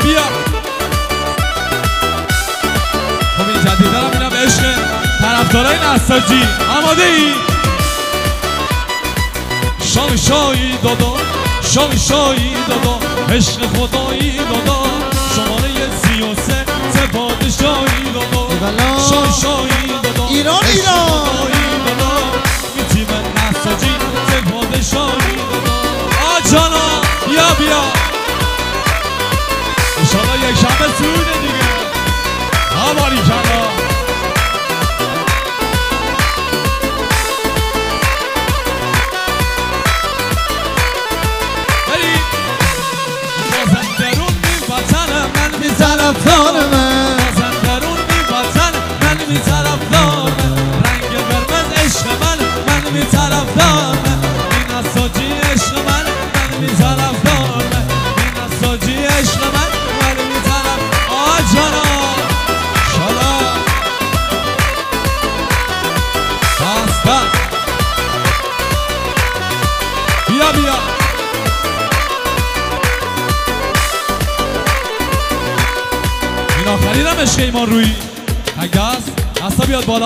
بیا خب این جدید دارم اینم عشق طرفدارای نساجی. آماده ای؟ شامی شایی دادا شامی شایی دادا عشق خدایی دادا شماره 33 پادشاهی دادا شامی شایی دادا ایران خدایی دادا این تیم نساجی پادشاهی دادا آجانا بیا بیا انشالله یک شنبه سوده دیگه. آباری کلا طرفدار من مازندرون بی وطن من بی طرفدار من رنگ قرمز عشق من بی طرفدار من این نساجی عشق من بی طرفدار من این نساجی عشق من بی طرف آجانا شالا بس بیا بیا این آخرین هم عشق ایمان روی اگه هست دستا بیاد بالا.